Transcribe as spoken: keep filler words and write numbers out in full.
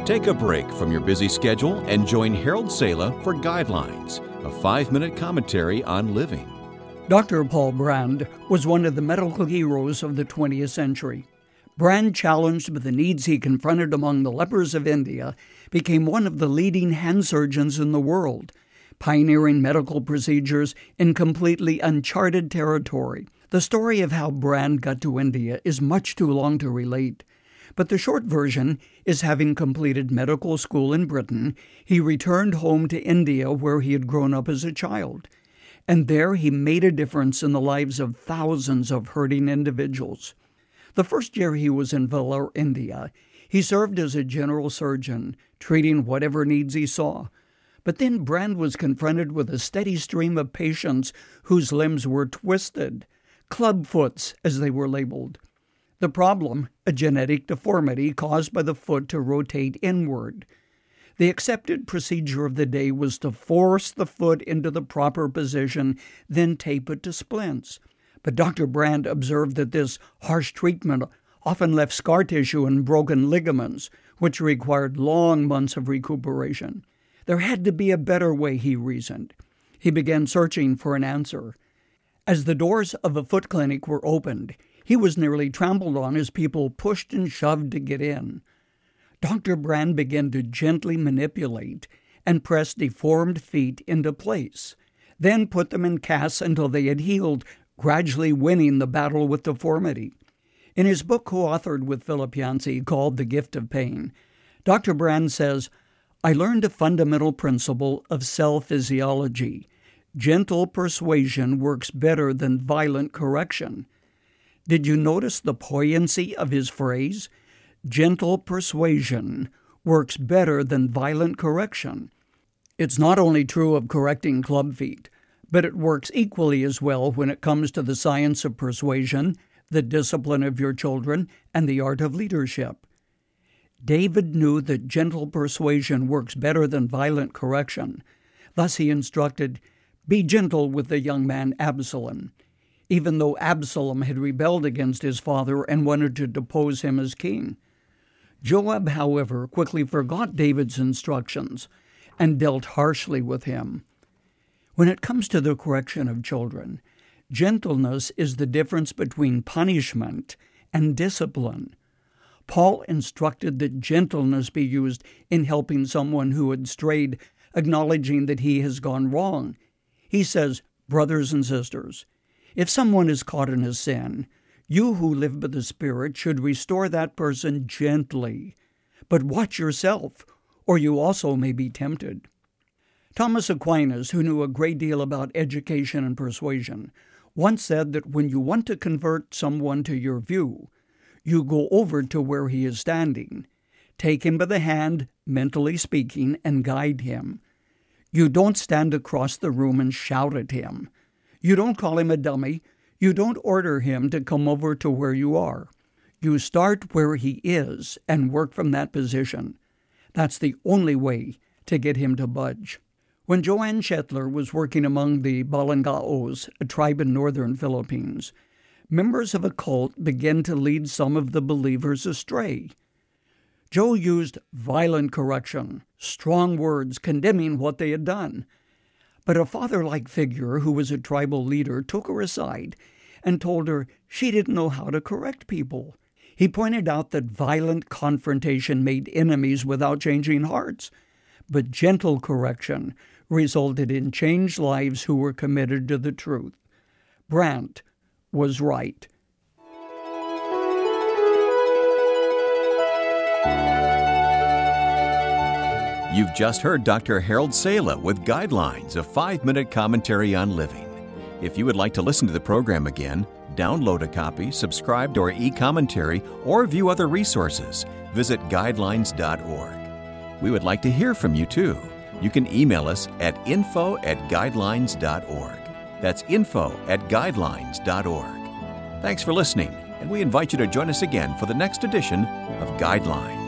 Take a break from your busy schedule and join Harold Sala for Guidelines, a five-minute commentary on living. Doctor Paul Brand was one of the medical heroes of the twentieth century. Brand, challenged by the needs he confronted among the lepers of India, became one of the leading hand surgeons in the world, pioneering medical procedures in completely uncharted territory. The story of how Brand got to India is much too long to relate, but the short version is having completed medical school in Britain, he returned home to India where he had grown up as a child. And there he made a difference in the lives of thousands of hurting individuals. The first year he was in Vellore, India, he served as a general surgeon, treating whatever needs he saw. But then Brand was confronted with a steady stream of patients whose limbs were twisted, clubfoots as they were labeled. The problem, a genetic deformity caused by the foot to rotate inward. The accepted procedure of the day was to force the foot into the proper position, then tape it to splints. But Doctor Brand observed that this harsh treatment often left scar tissue and broken ligaments, which required long months of recuperation. There had to be a better way, he reasoned. He began searching for an answer. As the doors of a foot clinic were opened, he was nearly trampled on as people pushed and shoved to get in. Doctor Brand began to gently manipulate and press deformed feet into place, then put them in casts until they had healed, gradually winning the battle with deformity. In his book co-authored with Philip Yancey called The Gift of Pain, Doctor Brand says, "I learned a fundamental principle of cell physiology. Gentle persuasion works better than violent correction." Did you notice the poignancy of his phrase? Gentle persuasion works better than violent correction. It's not only true of correcting club feet, but it works equally as well when it comes to the science of persuasion, the discipline of your children, and the art of leadership. David knew that gentle persuasion works better than violent correction. Thus he instructed, "Be gentle with the young man Absalom," even though Absalom had rebelled against his father and wanted to depose him as king. Joab, however, quickly forgot David's instructions and dealt harshly with him. When it comes to the correction of children, gentleness is the difference between punishment and discipline. Paul instructed that gentleness be used in helping someone who had strayed, acknowledging that he has gone wrong. He says, "Brothers and sisters, if someone is caught in a sin, you who live by the Spirit should restore that person gently. But watch yourself, or you also may be tempted." Thomas Aquinas, who knew a great deal about education and persuasion, once said that when you want to convert someone to your view, you go over to where he is standing, take him by the hand, mentally speaking, and guide him. You don't stand across the room and shout at him. You don't call him a dummy. You don't order him to come over to where you are. You start where he is and work from that position. That's the only way to get him to budge. When Joanne Shetler was working among the Balangaos, a tribe in northern Philippines, members of a cult began to lead some of the believers astray. Joe used violent correction, strong words condemning what they had done. But a father-like figure who was a tribal leader took her aside and told her she didn't know how to correct people. He pointed out that violent confrontation made enemies without changing hearts, but gentle correction resulted in changed lives who were committed to the truth. Brand was right. You've just heard Doctor Harold Sala with Guidelines, a five-minute commentary on living. If you would like to listen to the program again, download a copy, subscribe to our e-commentary, or view other resources, visit guidelines dot org. We would like to hear from you, too. You can email us at info at guidelines dot org. That's info at guidelines dot org. Thanks for listening, and we invite you to join us again for the next edition of Guidelines.